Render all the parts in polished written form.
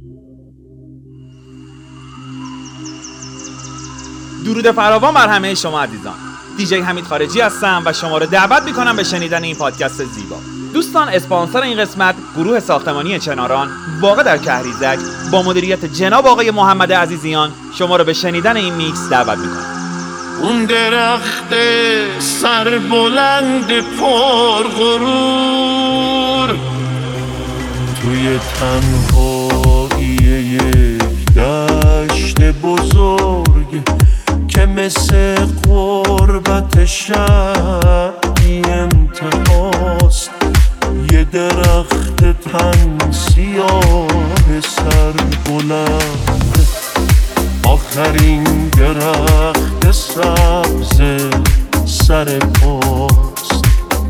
درود فراوان بر همه شما عزیزان. دیجی حمید خارجی هستم و شما رو دعوت میکنم به شنیدن این پادکست زیبا. دوستان، اسپانسر این قسمت گروه ساختمانی چناران واقع در کهریزک با مدیریت جناب آقای محمد عزیزیان شما رو به شنیدن این میکس دعوت میکنم. اون درخت سربلند پرغرور توی تنهایی یک دشت بزرگ که مثل غربت شبی انتهاست، یه درخت تن سیاه سربلند، آخرین درخت سبز سر پاست،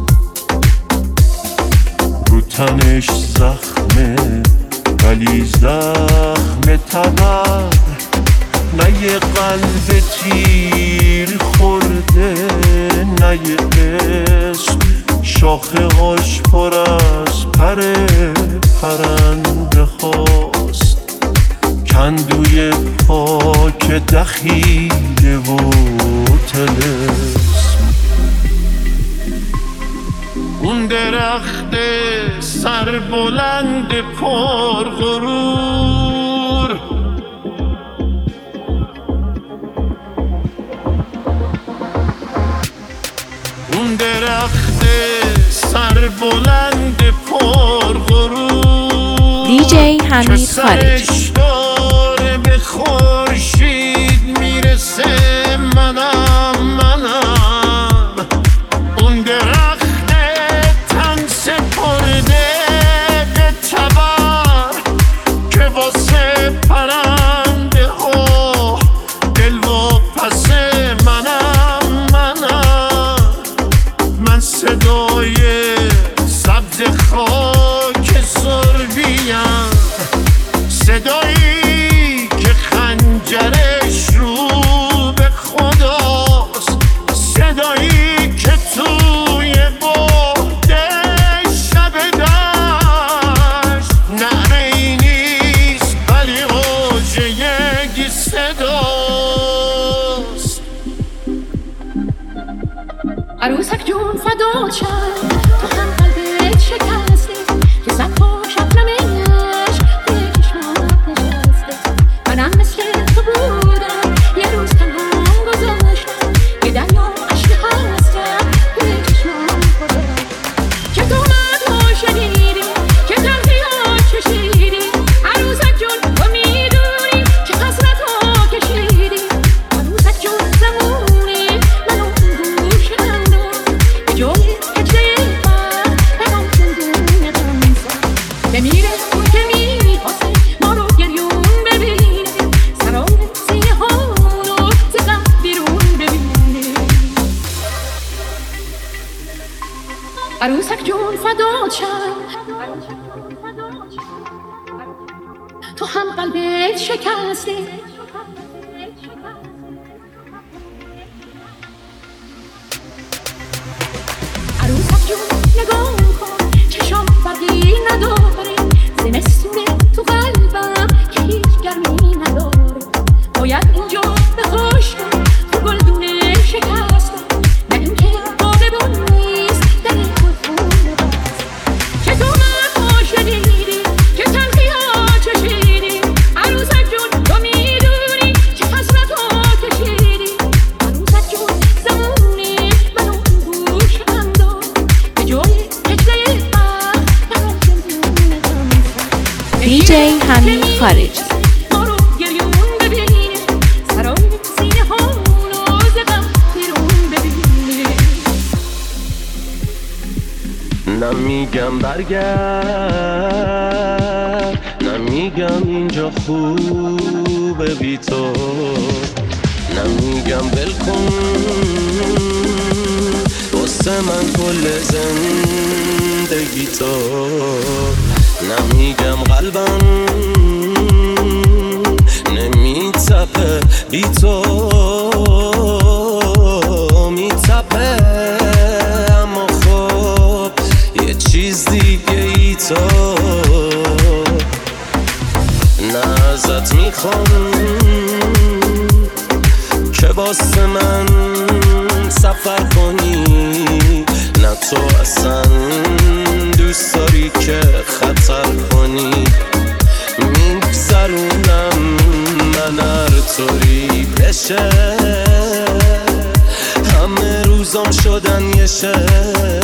رو تنش زخمه ولی زخم تبر، نه یه قلب تیر خورده نه یه قسم، شاخه هاش پر از پر پرنده هاست، کندوی پاک دخیله و طلسم. اون درخت سربلند پرغرور اون درخت سربلند پرغرور دیجی حمید خارجی به خورشید میرسه، منم اون درخت تن سپرده به تبر که واسه پرنده ها دل و پس من صدای سبز خاک سربیم، صدایی که خنجرش رو به خداست، صدایی که توی بحده شب دشت نعره‌ای نیست ولی اوج یک صداست. عروسک جون فدا شد تو هم قلبت شکسته که صد پا شبنمش توی چشمات نشسته، منم مثل تو بودم یه روز تنها گذاشتم، یه دریا عشق هستم توی چشمات گذاشتم، که تو مدها شنیدی که تلخی‌ها چشیدی، عروسک جون تو میدونی که حسرت‌ها کشیدی، عروسک جون زمونی منو گوش انداز به جای هجله فرد بگم چندونه غمزن، بمیره اون که میخواسته ما رو گریون ببینه، سرای سینه ها رو ز غم بیرون ببینه. عروسک جون فدا شد تو هم قلبت شکسته، عروسک جون نگاه کن چشام فرقی نداره، زمستونه تو قلبم که هیچ گرمی نداره، باید اینجا به خشکم تو گلدونه شکستم، نه اینکه آببون نیست در این گلخونه بست، که تو مدها شنیدی که تلخی‌ها چشیدی، عروسک جون تو میدونی که حسرت‌ها کشیدی، عروسک جون زمونی منو گوش انداز به جای هجله فرد بگم چندونه غمزن، دیجی حمید خارجی ما رو گریون ببینه، سرای سینه ها رو ز غم بیرون ببینه. نمیگم برگرد، نمیگم اینجا خوبه بی تو، نمیگم ول کن واسه من کل زندگی تو، نمیگم قلبم نمیتپه بی تو، میتپه اما خب یه چیز دیگه ای تو، نه ازت میخوام که واسه من سفر کنی، نه تو اصلا دوست داری که خطر کنی. میگذرونم من هر طوری بشه، همه روزام شدن یه شکل.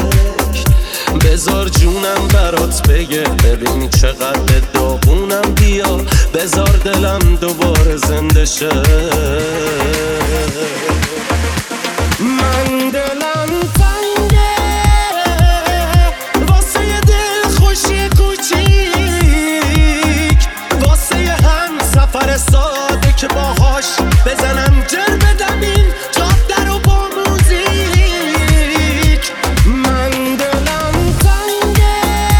بذار جونم برات بگه، ببین چقدر داغونم، بیا بذار دلم دوباره زنده شه. من دلم تنگه واسه یه دل خوشی کوچیک، واسه یه هم سفر ساده که باهاش بزنم جر بدم این جاده رو با موزیک. من دلم تنگه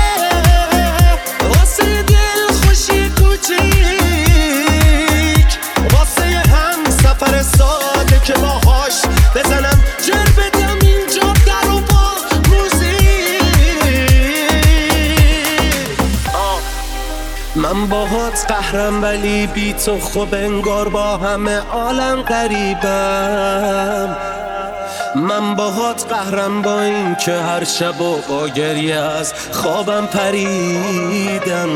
واسه یه دل خوشی کوچیک، واسه یه هم سفر ساده که باهاش بزنم جر بدم این جاده رو با موزیک. من باهات قهرم ولی بی تو خوب انگار با همه عالم غریبم. من باهات قهرم با این که هر شب و با گریه از خوابم پریدم.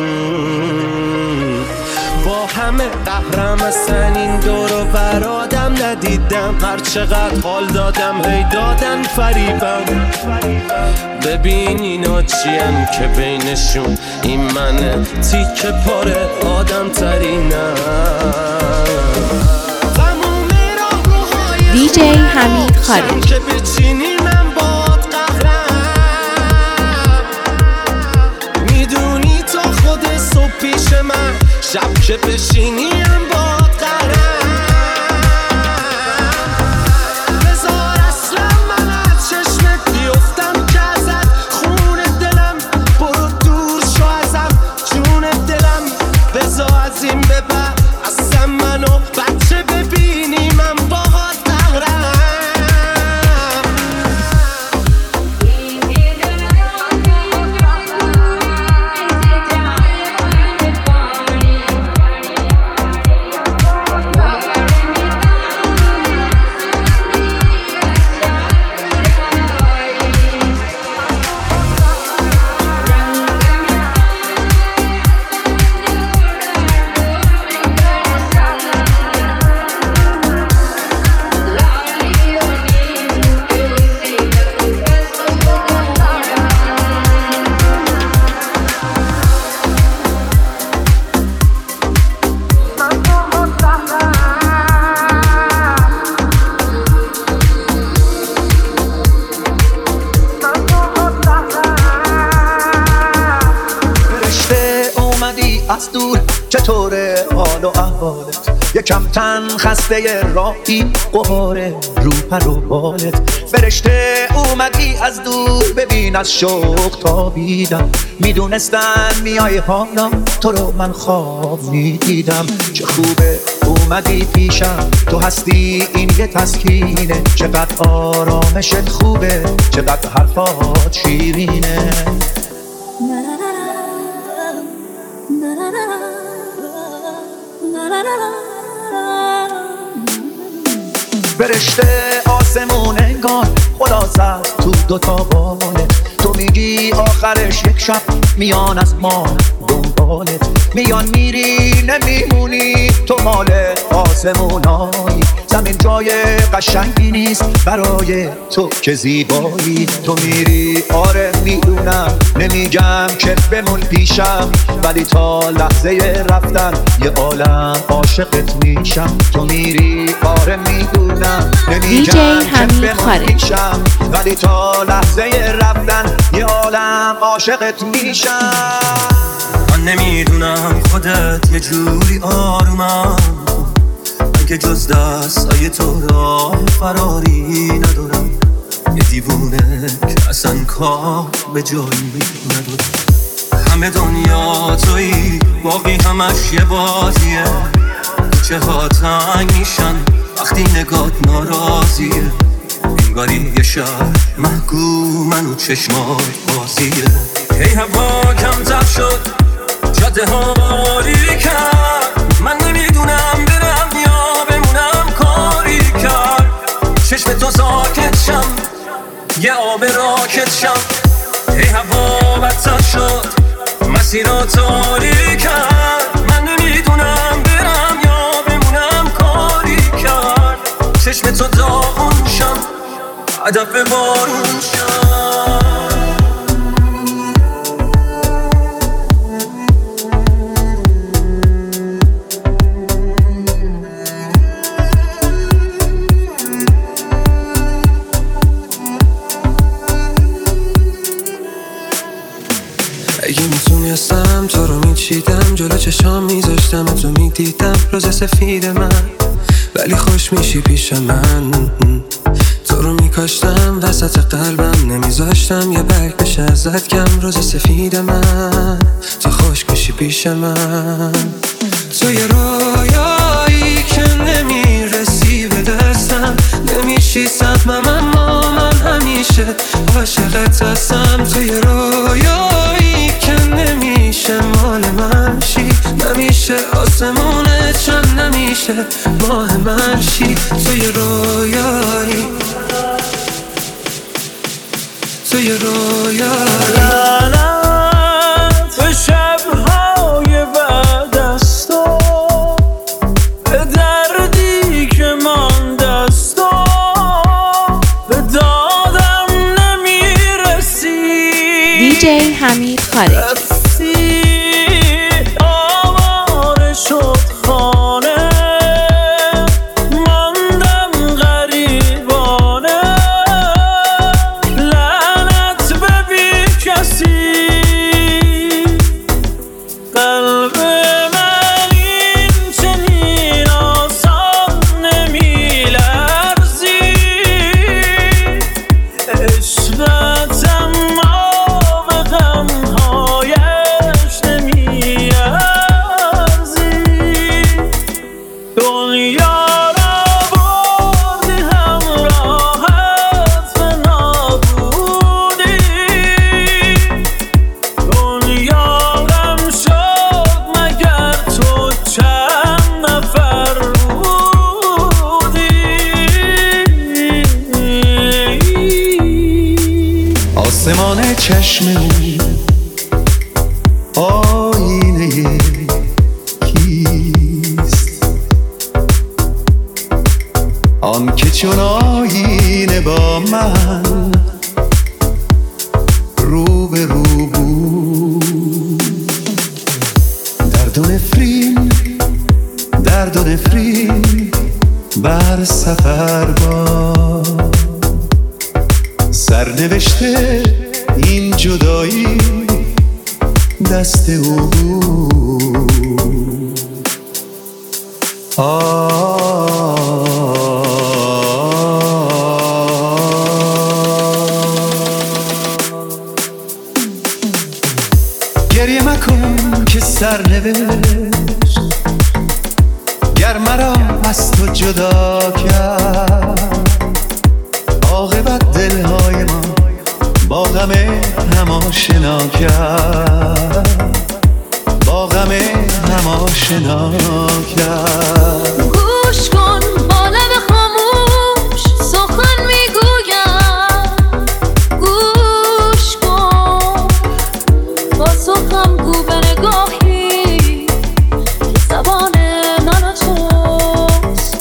با همه قهرم اصلا این دور و بر آدم ندیدم. هر چقدر حال دادم هی دادن فریبم. ببین اینا چیم که بینشون این منه تیکه پاره آدم ترینم. دیجی حمید خارجی. که بچینی من باد قهرم، میدونی تا خود صبح پیش من، شب که بشینی هم باد قهرم. بذار اصلا من از چشمت بیفتم که ازت خون دلم، برو دور شو ازم جون دلم. بذار از این به بعد اصلا منو بچه ببینی من باهات قهرم. از دور چطوره حال و احوالت؟ یکم تن خسته راهی قهاره رو پر و بالت. فرشته اومدی از دور ببین از شوق تابیدم. میدونستم میای حالا تو رو من خواب میدیدم. چه خوبه اومدی پیشم تو هستی این یه تسکینه. چقدر آرامشت خوبه چقدر حرفات شیرینه. فرشته آسمون انگار خدا زد تو دوتا بالت. تو میگی آخرش یک شب میان از ما دنبالت. میان میری نمیمونی تو مال آسمونایی. زمین جای قشنگی نیست برای تو که زیبایی. تو میری آره میدونم نمیگم که بمون پیشم، ولی تا لحظه رفتن یه عالم عاشقت میشم. تو میری آره میدونم نمیگم که بمون پیشم، ولی تا لحظه رفتن یه عالم عاشقت میشم. من نمیدونم خودت یه جوری آرومم، من که جز دستای تو راه فراری ندارم. یه دیوونه که اصلا کار به جایی ندارم. همه دنیا تویی باقی همش یه بازیه. کوچه ها تنگ میشن وقتی نگات ناراضیه. انگاری یه شهر محکومن و چشمات بازیه. هی هوا کمتر شد جاده ها باریکن، شد مسیرها تاریکن من نمیدونم برم یا بمونم کاری کرد چشم تو داغون شم هدف بارون شم اگه میتونستم تو رو میچیدم جلو چشام میذاشتم و تو میدیدم روز سفید من ولی خوش میشی پیش من تو رو میکاشتم وسط قلبم نمیذاشتم یه برگ بشه ازت کم روز سفید من تو خوش میشی پیش من تو یه رویایی که نمیرسی به دستم نمیشی سهمم اما من همیشه عاشقت هستم تو یه رویایی که نمیشه مال من شی نمیشه آسمونت چند نمیشه ماه من شی تو یه رویایی تو یه رویایی لعنت به شبهای بعد از تو به دردی که مانده از تو به دادم نمیرسی دیجی حمید خارجی آواره شد خانه ماندم غریبانه لعنت به بی کسی قلب من این چنین آسان نمیلرزی عشقت اما به غمهایش نمیارزی دنیا را بردی همراهت به نابودی دنیا غم شد مگر تو چند نفر بودی آسمان چشم آینه کیست آن که چون آینه با من رو به رو بود درد و نفرین بر سفر با سرنوشته این جدایی دست او بود گریه مکن که سرنوشت گر مرا از تو جدا کرد عاقبت دلهای ما با غم هم آشنا کرد با غم هم آشنا کرد گوش کن با لب خاموش سخن میگویم گوش کن با سخن گو به نگاهی که زبان من و توست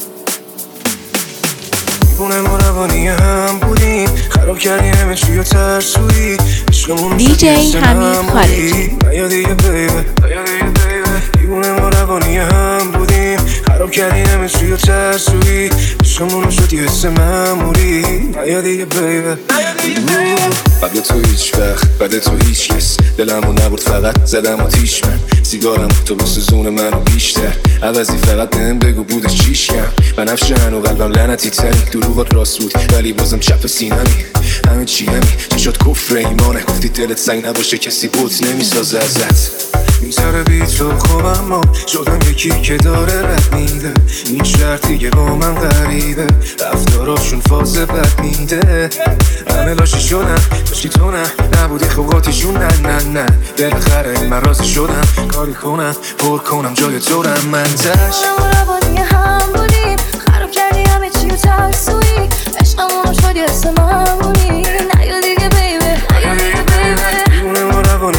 دیوونه ما روانی هم بودیم خراب کردی همه چی و ترسویی عشقمون دیجی حمید خارجی بیا دیگه بیبه دیوونه ما روانی هم بودیم خراب کردی همه چی و ترسویی عشقمون شد یه حس مأموری بیا دیگه بیبه قبل تو هیچ وقت بعد تو هیچ کس دلمو نبرد فقط زدم آتیش من سیگارم تو بسوزون منو بیشتر عوضی فقط بهم بگو بودش چیش کم بنفشه هنو قلبم لعنتی تری دروغات راست بود ولی بازم چپ سینمی همه چی همی چشات کفر ایمانه گفتی دلت سنگ نباشه کسی بوت نمیسازه ازت میذاره بی تو خوبم ما شدم یکی که داره رد میده این شرط دیگه با من غریبه رفتاراشون فاز بد میده همه لاشی شدن داشتی تو نبودی خوقاتی جون نه بالاخره من راضی شدم کاری کنم پر کنم جای تو رم من تش روانی هم بودیم خراب کردی همه چی و ترسویی عشقمون شد یه حس مأموری نیا دیگه بیبه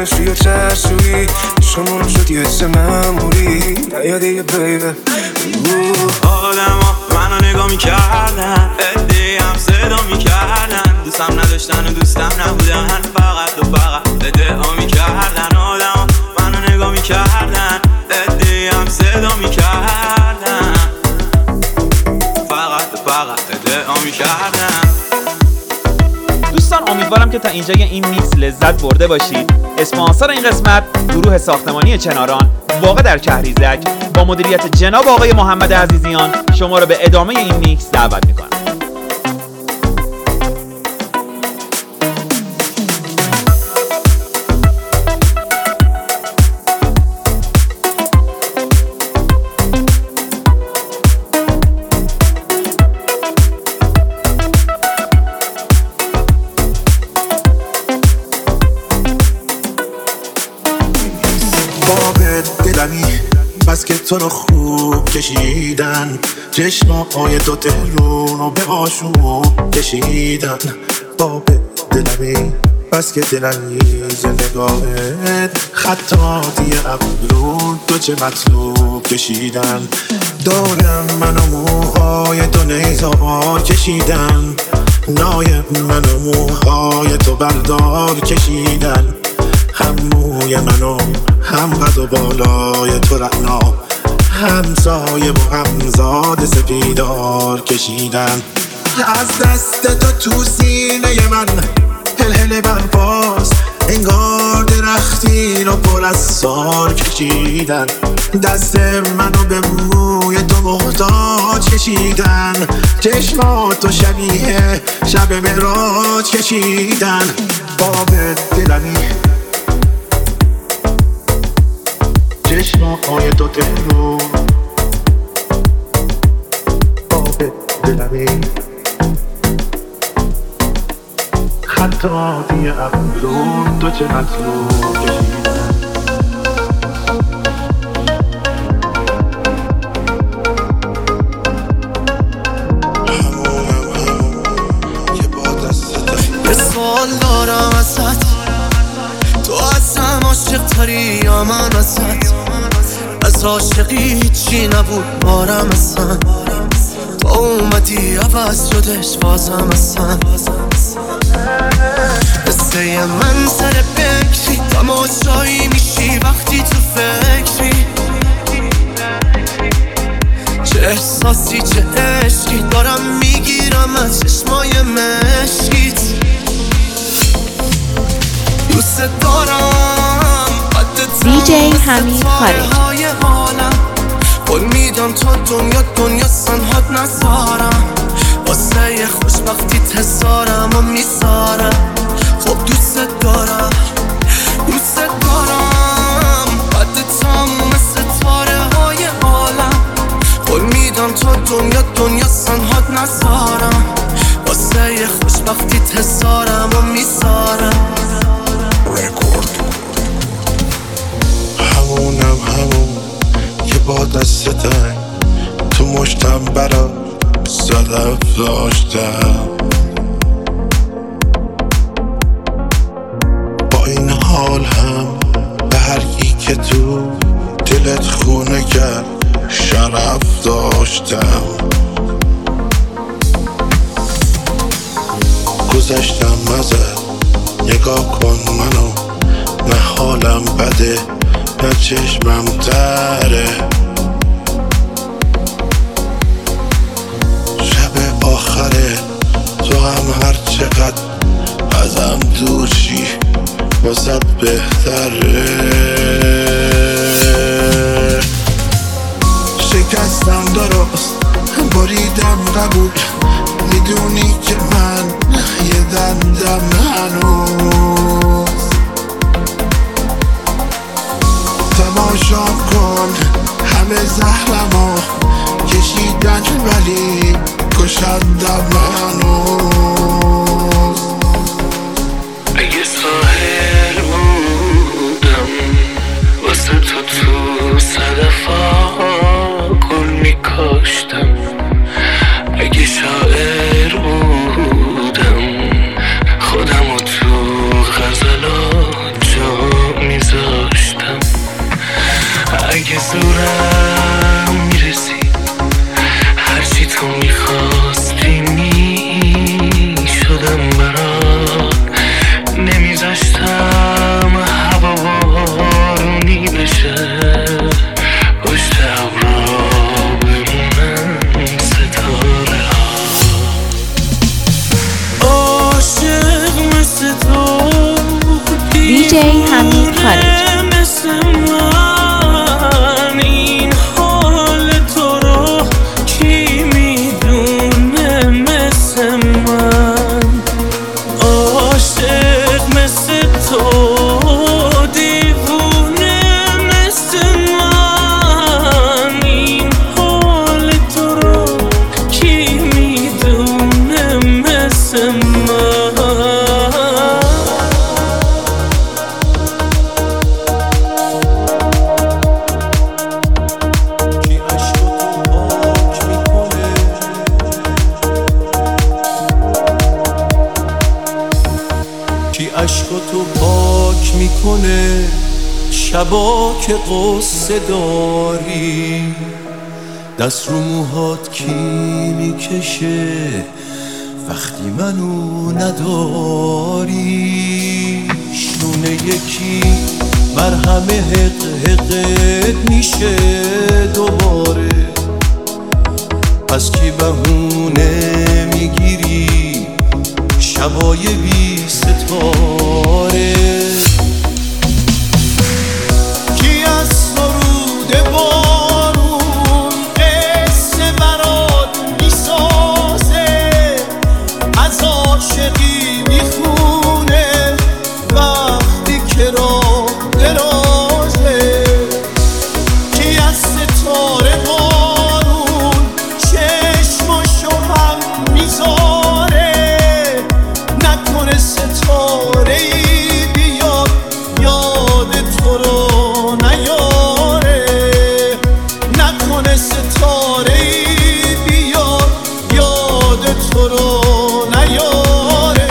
روی چشویی شما شد یه چه مموری نیاده یه بیبه آدم ها منو نگاه میکردن ادهی هم صدا میکردن دوستم نداشتن و دوستم نبودن فقط و فقط ادعا میکردن آدم ها منو نگاه میکردن ادهی هم صدا میکردن فقط و فقط ادعا میکردن. دوستان امیدوارم که تا اینجای این میکس لذت برده باشید. اسپانسر این قسمت گروه ساختمانی چناران واقع در کهریزک با مدیریت جناب آقای محمد عزیزیان شما را به ادامه این میکس دعوت میکنم. بس که تو رو خوب کشیدن چشمای تو تهرون رو به آشوب کشیدن باب دلمی بس که دلنیز نگاهت خطاتی ابرون تو چه مطلوب کشیدن دارم من و موهای تو نیزار کشیدن نایب من و موهای تو بردار کشیدن هم موی منو هم قد و بالای تو رعنا هم سایه و هم زاد سپیدار کشیدن از دست تو تو سینه من هل برپاس انگار درختی رو پر از سار کشیدن دست منو به موی تو محتاج کشیدن چشماتو شبیه شب معراج کشیدن باب دلمی چشمای تو تهرون آب دلمی خطاتی ابرون تو چه مطلوب کشیدن همونم که با دستت یه سوال دارم ازت تو ازم عاشق تری یا من ازت از عاشقی هیچی نبود بارم اصلا تو اومدی عوض شدش بازم اصلا قصه من سر بکری تماشایی میشی وقتی تو فکری چه احساسی چه عشقی دارم میگیرم از چشمای مشکیت دوست دارم دیجی حمید خارجی قول میدم تا دنیا سنهات نذارم واسه خوشبختی تزارم و میذارم خب دوست دارم قد تموم ستاره های عالم قول میدم تا دنیا سنهات نذارم واسه خوشبختی تزارم و میذارم همون که با دستتن تو مشتم برا صدف داشتم با این حال هم به هر کی که تو دلت خونه کرد شرف داشتم گذشتم ازت نگاه کن منو نه حالم بده نه چشمم تره شب آخره تو هم هر چقدر ازم دوشی واسه بهتره شکستم درست بریدم قبول میدونی که من یه دندم هنوز تماشام کن همه زهرمو کشیدن ولی کشندم هنوز اگه ساحل بودم واسه تو صدفا گل میکاشتم اگه شاعر بودم خودمو تو غزلات جا شبا که قصه داری دست رو موهات کی میکشه وقتی منو نداری شونه یکی مرهم حق حقت میشه دوباره پس کی بهونه میگیری شبای بی ستاره کی از سرود بارون قصه برات میسازه از عاشقی میخونه وقتی که راه درازه کی از ستاره بارون چشماشو هم میذاره نکنه ستاره ای بیاد یاد تو رو نیاره نکنه ستاره ای بیاد یاد تو رو نیاره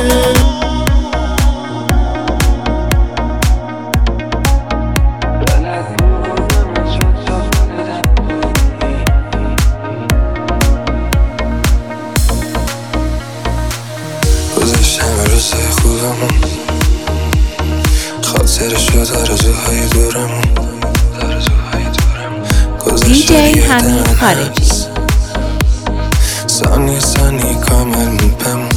گذاشتم روزای خوبمون خاطرشو آرزوهای دورمون دیجی حمید خارجی ثانی کامل میپم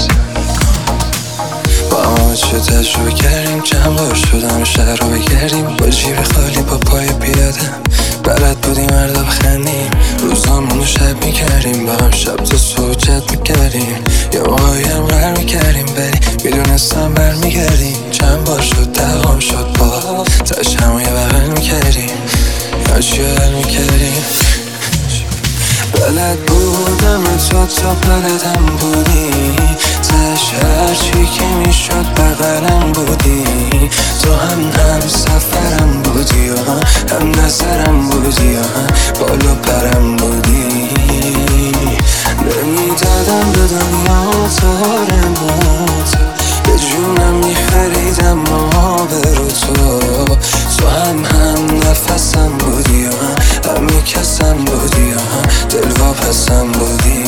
با همه چه تجربه کردیم چند بار شدم شهر رو بگردیم با جیب خالی با پای پیاده بلد بودیم مردا بخندیم روزامونو شب میکردیم با هم شب تا صبح جد میکردیم یه موقعی هم غر میکردیم ولی میدونستم برمیگردیم چند بار شد دقام شد با تاش همو یه بغل میکردیم یا چی حل میکردیم بلد بودم تا بلدم بودی تش هرچی که میشد بغلم بودی تو هم سفرم بودی هم نظرم بودی بالا پرم بودی نمیدادم به دنیا تارموت به جونم میخریدم محابر تو هم نفسم بودی هم میکسم بودی دل واپسم بودی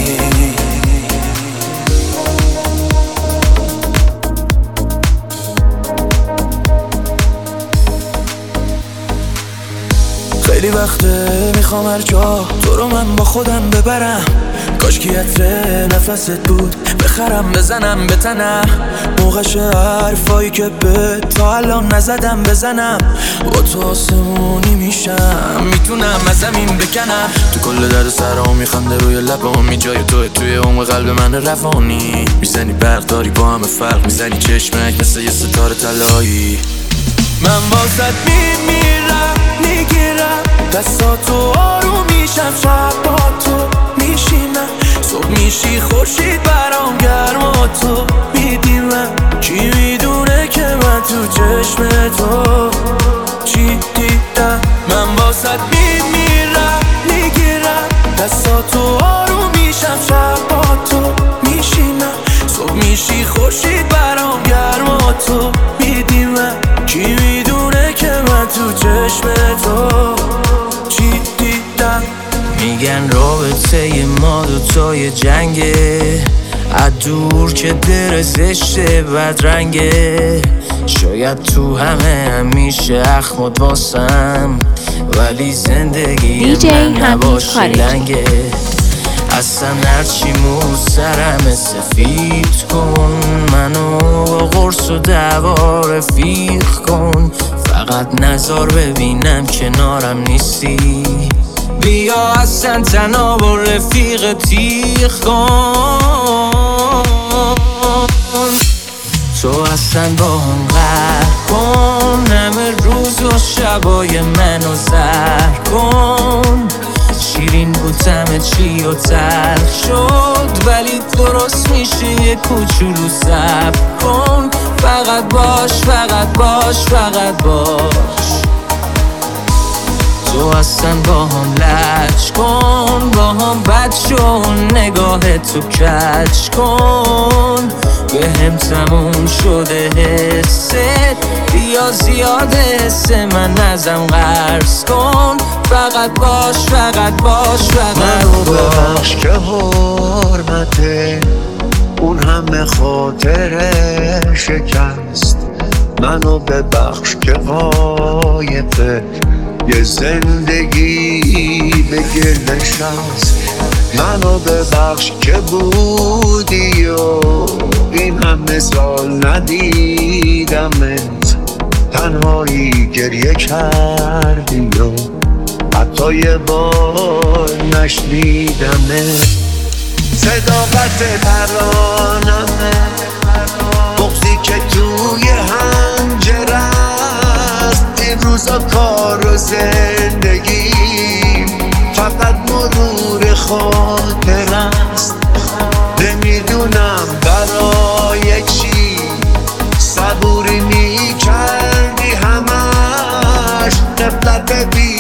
خیلی وقته میخوام هر جا تو رو من با خودم ببرم کاش کی عطر نفست بود بخرم بزنم به تنم موقعش حرفایی که به تا الان نزدم بزنم با تو آسمونی میشم میتونم از زمین بکنم تو کل درد سرام میخنده روی لبام میجای توی عمق قلب من روانی میزنی برق داری با همه فرق میزنی چشمک مثل یه ستاره طلایی من واسط میمیرم میگیرم دستاتو آروم میشم شب با تو میشینم صبح میشی خورشید برام گرم و تو میدیمم کی میدونه که من تو چشم تو چی دیدم من واسط میمیرم میگیرم دستاتو آروم میشم شب با تو میشینم صبح میشی خورشید برام گرم و تو میدیمم کی میدونه که من تو چشم تو چی دیدم میگن رابطه ما دوتای جنگه از دور که در زشته بدرنگه شاید تو همه همیشه اخمد واسم ولی زندگی من نباشه لنگه اصلا هرچی مو سرم سفید کن منو با قرص و دعوا رفیق کن فقط نظر ببینم کنارم نیستی بیا اصلا تنها با رفیق تیغ کن تو اصلا با هم غر کن همه روز و شبای منو زر کن شیرین بود همه چی و تلخ شد ولی درست میشه یه کوچولو صبر کن فقط باش فقط باش فقط باش تو اصلا با هم لج کچ کن با هم بد شون نگاه تو کچ کن به هم تموم شده حست بیا زیاد حس من ازم قرض کن فقط باش فقط باش فقط منو ببخش که حرمته اون همه خاطر شکست منو ببخش که قایقه یه زندگی به گل نشست منو ببخش که بودی و این همه سال ندیدمت تنهایی گریه کردی و حتی یه بار نشنیدمت صداقت ترانمه بغضی که توی حنجره است این روزا کار و زندگی فقط مرور خاطر است نمیدونم برای چی صبوری میکردی همش نفلت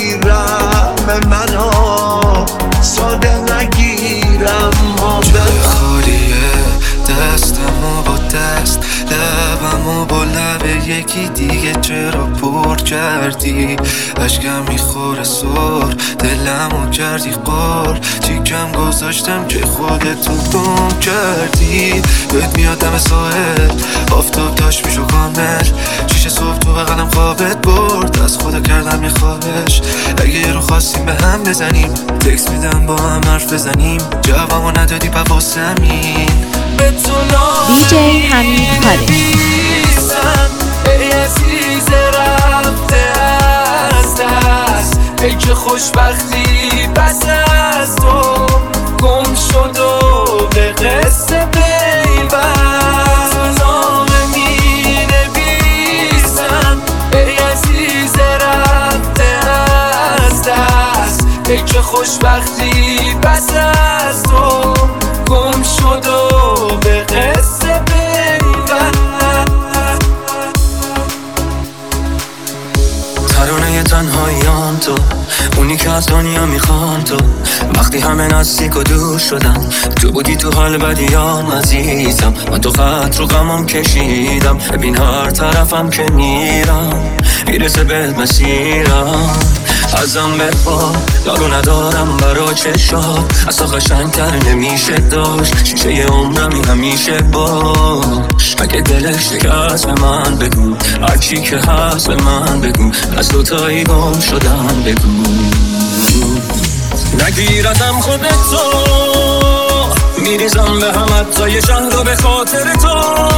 بیرم منو ساده نگیرم خالیه دستمو با دست لبمو با لب یکی دیگه چرا پر کردی اشکم میخوره سر دلمو کردی قار چیکم گذاشتم که خودتو گم کردی بهت میاد دم ساحل آفتاب داشت میشو کامل شیشه صبح تو بغلم خوابت برد از خدا کردم یه خواهش اگه رو خواستیم به هم بزنیم تکس میدم با هم حرف بزنیم جوابمو ندادی بواسمین دیجی حمید خارجی ای عزیز رفته از دست ای که خوشبختی بس از تو گم شد و به قصه پیوست نامه می نویسم ای عزیز رفته از دست ای که خوشبختی بس از تو گم شد و به قصه پیوست ترانه تنهاییان تو اونی که از دنیا میخوان تو وقتی همه نزدیک و دور شدن تو بودی تو حال بدیام عزیزم من تو خط رو غمم کشیدم ببین هر طرفم که میرم میرسه بهت مسیرم ازم بپا یارو ندارم برا چشات اصلا قشنگتر نمیشه داشت شیشه عمرمی همیشه باش اگه دلش شکست به من بگو هرچی که هست به من بگو از دوتایی گم شدم بگو نگیردم خودتو میریزم به هم حتی یه شهر رو به خاطر تو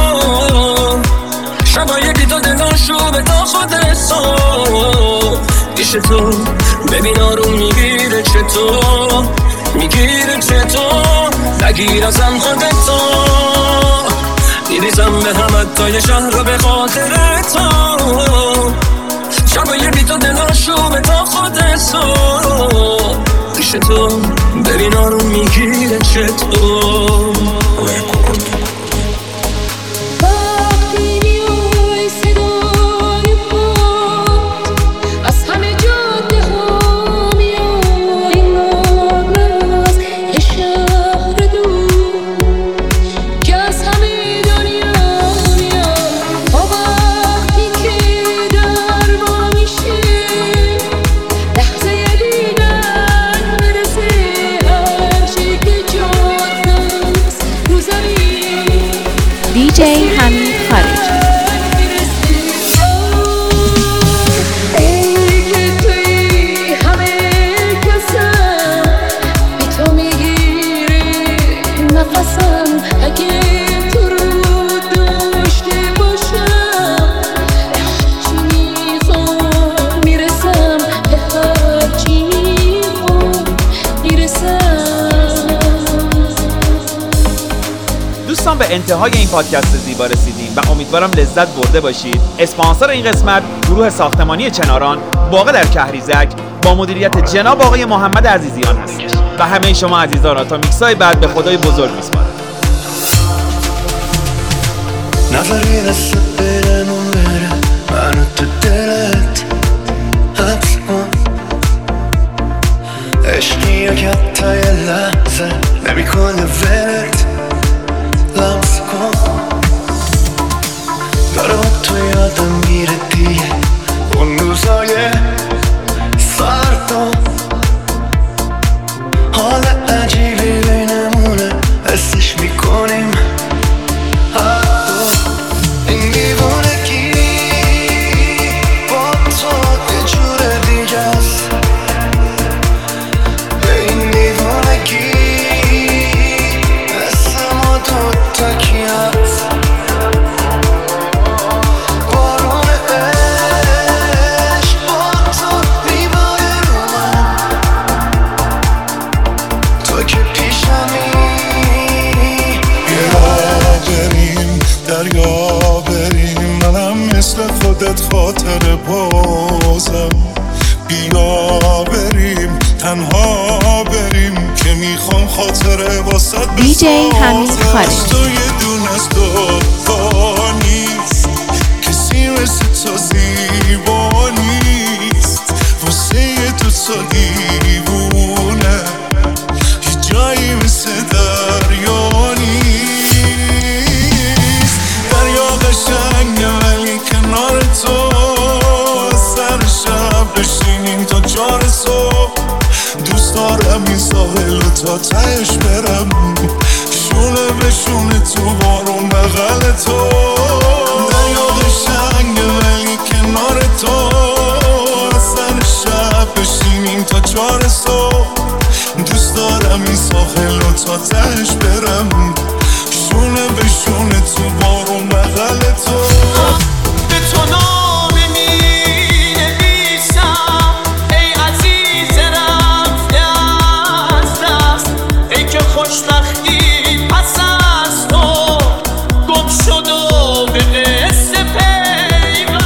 شبای بی تو دلاشو به تا خودتو پیش تو ببین آروم میگیره چطور میگیره چطور نگیر ازم خودتو میریزم به هم حتی یه شهر رو به خاطر تو شبای بی تو دلاشو به تا خودتو پیش تو ببین آروم میگیره چطور دیجی حمید خارجی دوستان به انتهای این پادکست زیبا رسیدیم و امیدوارم لذت برده باشید. اسپانسر این قسمت گروه ساختمانی چناران واقع در کهریزک با مدیریت جناب آقای محمد عزیزیان هست و همه شما عزیزان را تا میکسای بعد به خدای بزرگ میسپارم. نظری دست برمون بره منو تو دلت حبس کن عشقی کل ورد لمس کن برات تو یادم میره دیگه اون روزای سردم حال عجیبی بینمونه حسش میکنیم این دیوونگی با تو یه جور دیگه است این دیوونگی مثل ما دوتا کی هست بارون عشق با تو میباره رو من تو که پیشمی بریم دریا بریم منم مثل خودت خاطر بازم بیا بریم تنها بریم که میخوام خاطره واسط DJ حمید خارجی. تو یه دون از دوتا نیست کسی مثل تو زیبا نیست واسه تو تا دیوونه هیچ جایی مثل دریا نیست دریا قشنگه ولی کنار تو سر شب بشینیم تا چار صبح دوست دارم این ساحل و تا تهش برم شونه به شونه تو بارون بغل تو دریا قشنگه ولی کنار تو سر شب بشینیم تا چار صبح دوست دارم این ساحل و تا تهش برم شونه به شونه تو بارون بغل تو به تو نامه می نویسم ای عزیز رفته از دست ای که خوشبختی پس از تو گم شد و به قصه پیوست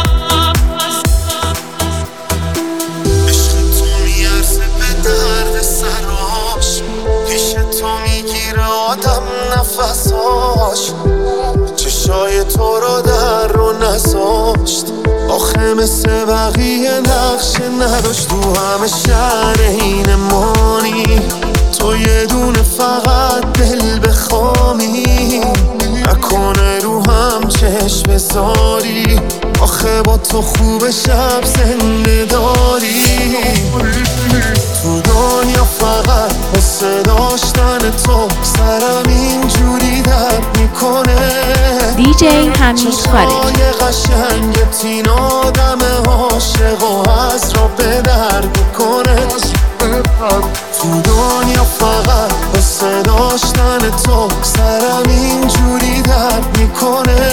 عشق تو میارزه به درد سراش پیش تو میگیره آدم نفساش چشای تو رو در رو نذاشت آخه مثل بقیه نقشه نداشت تو همه شهر این مانی تو یه دونه فقط دل بخوامی نکنه رو هم چشم بذاری آخه با تو خوب شب زنده داری تو دنیا فقط حسه داشتن تو سرم اینجوری درد میکنه DJ حمید خارجی. چشای قشنگ تین آدم عاشق و از را به درد میکنه تو دنیا فقط حسه داشتن تو سرم اینجوری درد میکنه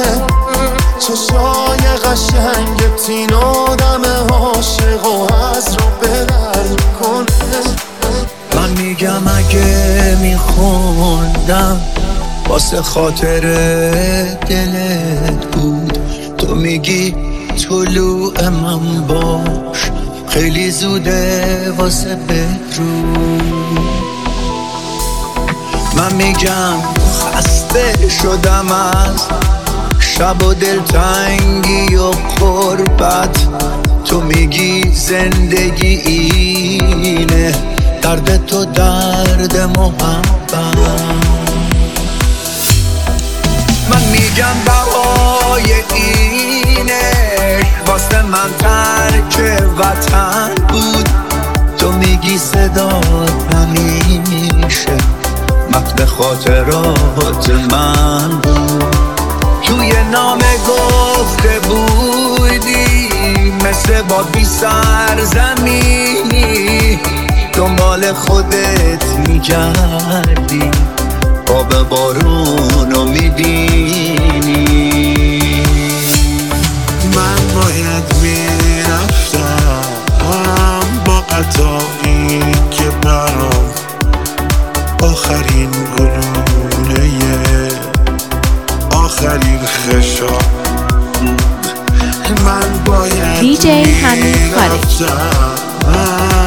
چشای قشنگ تین آدم عاشق و از را به درد میکنه من میگم اگه میخوندم واسه خاطر دلت بود تو میگی طلوع من باش خیلی زوده واسه بدرود من میگم خسته شدم از شب و دلتنگی و غربت تو میگی زندگی اینه درد تو درد محبت من میگم بهای اینش واسه من ترک وطن بود تو میگی صدات همیشه متن خاطرات من بود توی نامه گفته بودی مثل باد بی سرزمینی دنبال خودت میگردی آب بارونو میبینی من باید میرفتم با قطعی که برام آخرین گلوله آخرین خشاب من باید DJ حمید خارجی. میرفتم